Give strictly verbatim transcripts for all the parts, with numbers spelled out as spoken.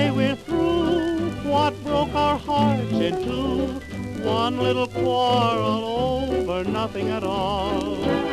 say we're through what broke our hearts in two? One little quarrel over nothing at all.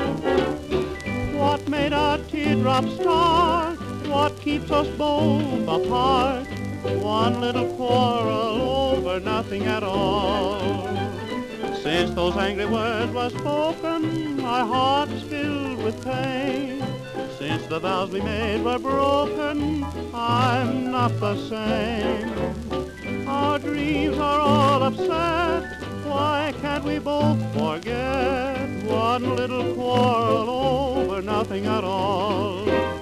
What made our teardrops start? What keeps us both apart? One little quarrel over nothing at all. Since those angry words were spoken, my heart's filled with pain. Since the vows we made were broken, I'm not the same. Our dreams are all upset. Why can't we both forget? One little quarrel over nothing at all.